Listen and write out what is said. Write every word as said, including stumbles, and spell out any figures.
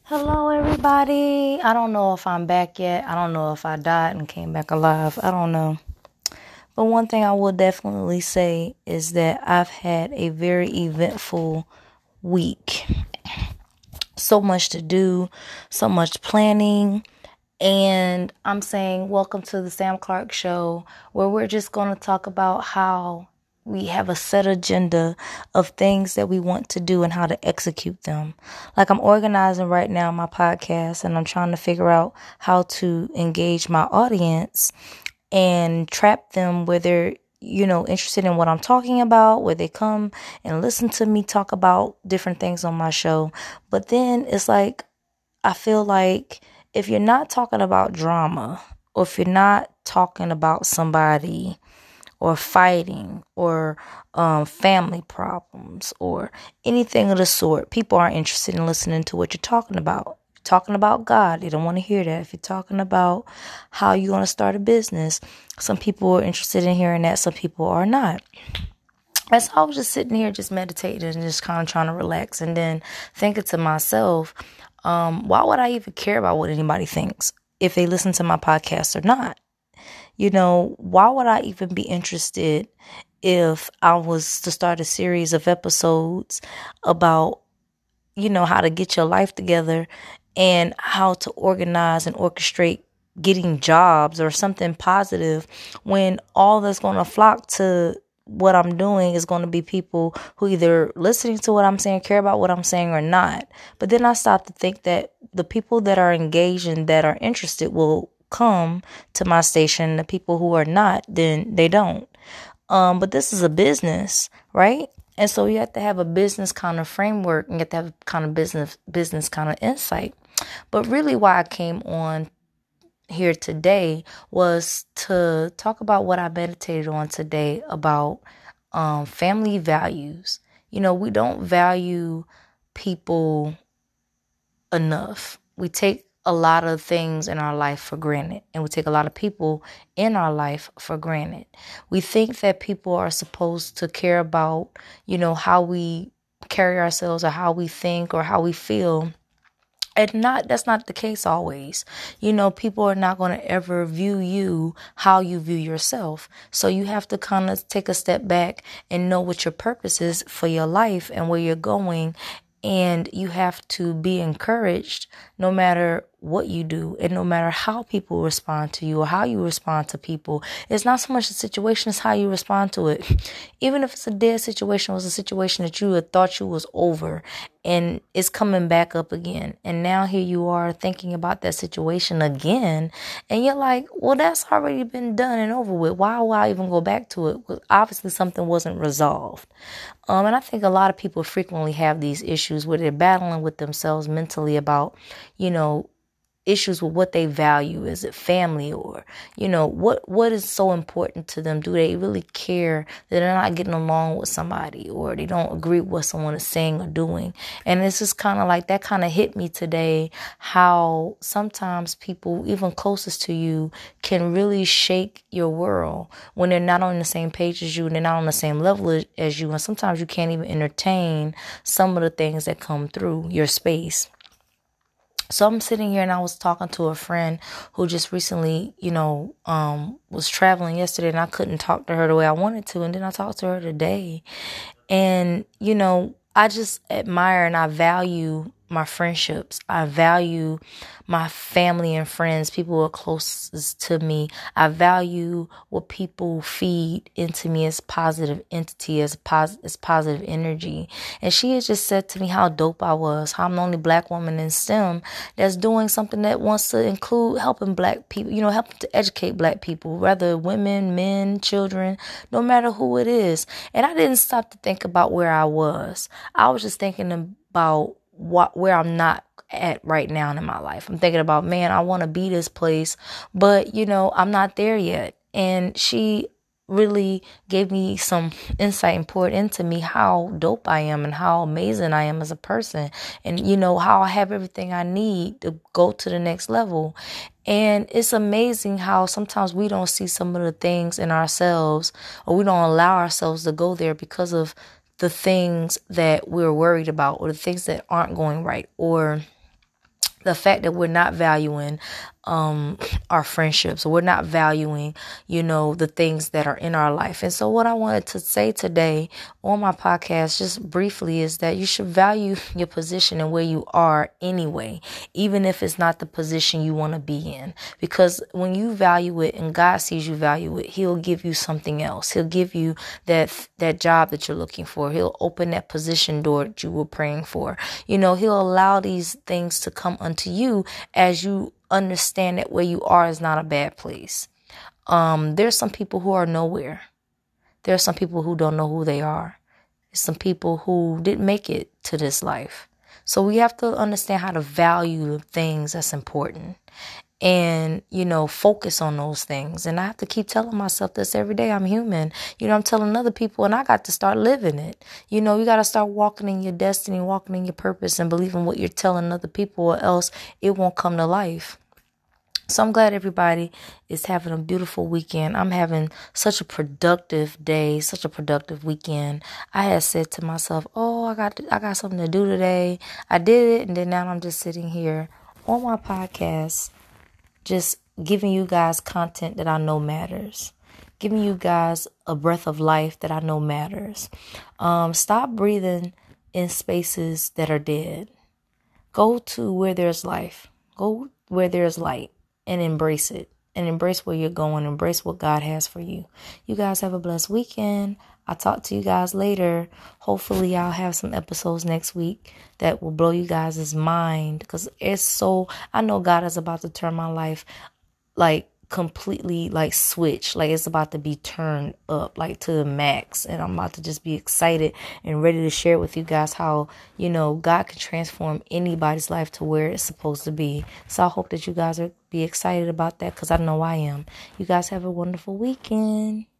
Hello, everybody. I don't know if I'm back yet. I don't know if I died and came back alive. I don't know. But one thing I will definitely say is that I've had a very eventful week. So much to do, so much planning. And I'm saying, welcome to the Sam Clark Show, where we're just going to talk about how we have a set agenda of things that we want to do and how to execute them. Like, I'm organizing right now my podcast, and I'm trying to figure out how to engage my audience and trap them where they're, you know, interested in what I'm talking about, where they come and listen to me talk about different things on my show. But then it's like, I feel like if you're not talking about drama, or if you're not talking about somebody or fighting or um, family problems or anything of the sort, people aren't interested in listening to what you're talking about. If you're talking about God, they don't want to hear that. If you're talking about how you're going to start a business, some people are interested in hearing that, some people are not. And so I was just sitting here just meditating and just kind of trying to relax, and then thinking to myself, um, why would I even care about what anybody thinks if they listen to my podcast or not? You know, why would I even be interested if I was to start a series of episodes about, you know, how to get your life together and how to organize and orchestrate getting jobs or something positive, when all that's going to flock to what I'm doing is going to be people who either listening to what I'm saying, care about what I'm saying or not. But then I stop to think that the people that are engaged and that are interested will come to my station. The people who are not, then they don't. Um, but this is a business, right? And so you have to have a business kind of framework, and you have to have kind of business, business kind of insight. But really why I came on here today was to talk about what I meditated on today about um, family values. You know, we don't value people enough. We take a lot of things in our life for granted, and we take a lot of people in our life for granted. We think that people are supposed to care about, you know, how we carry ourselves or how we think or how we feel. And not that's not the case always. You know, people are not going to ever view you how you view yourself. So you have to kind of take a step back and know what your purpose is for your life and where you're going. And you have to be encouraged no matter what you do and no matter how people respond to you or how you respond to people. It's not so much the situation, it's how you respond to it. Even if it's a dead situation, it was a situation that you had thought you was over and it's coming back up again. And now here you are thinking about that situation again. And you're like, well, that's already been done and over with. Why would I even go back to it? Because obviously something wasn't resolved. Um, and I think a lot of people frequently have these issues where they're battling with themselves mentally about, you know, issues with what they value. Is it family or, you know, what what is so important to them? Do they really care that they're not getting along with somebody or they don't agree with what someone is saying or doing? And it's just kind of like that kind of hit me today, how sometimes people, even closest to you, can really shake your world when they're not on the same page as you and they're not on the same level as you. And sometimes you can't even entertain some of the things that come through your space. So I'm sitting here and I was talking to a friend who just recently, you know, um, was traveling yesterday, and I couldn't talk to her the way I wanted to. And then I talked to her today. And, you know, I just admire and I value my friendships. I value my family and friends, people who are closest to me. I value what people feed into me as positive entity, as pos- as positive energy. And she has just said to me how dope I was, how I'm the only black woman in STEM that's doing something that wants to include helping black people, you know, helping to educate black people, whether women, men, children, no matter who it is. And I didn't stop to think about where I was. I was just thinking about what where I'm not at right now in my life. I'm thinking about, man, I want to be this place, but you know, I'm not there yet. And she really gave me some insight and poured into me how dope I am and how amazing I am as a person, and you know, how I have everything I need to go to the next level. And it's amazing how sometimes we don't see some of the things in ourselves, or we don't allow ourselves to go there because of the things that we're worried about, or the things that aren't going right, or the fact that we're not valuing um our friendships, we're not valuing, you know, the things that are in our life. And so what I wanted to say today on my podcast, just briefly, is that you should value your position and where you are anyway, even if it's not the position you want to be in. Because when you value it and God sees you value it, he'll give you something else. He'll give you that that job that you're looking for. He'll open that position door that you were praying for. You know, he'll allow these things to come unto you as you understand that where you are is not a bad place. Um, there's some people who are nowhere. There are some people who don't know who they are. There's some people who didn't make it to this life. So we have to understand how to value things that's important and, you know, focus on those things. And I have to keep telling myself this every day. I'm human. You know, I'm telling other people, and I got to start living it. You know, you got to start walking in your destiny, walking in your purpose, and believing what you're telling other people, or else it won't come to life. So I'm glad everybody is having a beautiful weekend. I'm having such a productive day, such a productive weekend. I had said to myself, oh, I got I got something to do today. I did it, and then now I'm just sitting here on my podcast, just giving you guys content that I know matters, giving you guys a breath of life that I know matters. Um, stop breathing in spaces that are dead. Go to where there's life. Go where there's light. And embrace it. And embrace where you're going. Embrace what God has for you. You guys have a blessed weekend. I'll talk to you guys later. Hopefully I'll have some episodes next week that will blow you guys' mind. Because it's so... I know God is about to turn my life like completely like switch. Like it's about to be turned up like to the max. And I'm about to just be excited and ready to share with you guys how, you know, God can transform anybody's life to where it's supposed to be. So I hope that you guys are be excited about that, because I know I am. You guys have a wonderful weekend.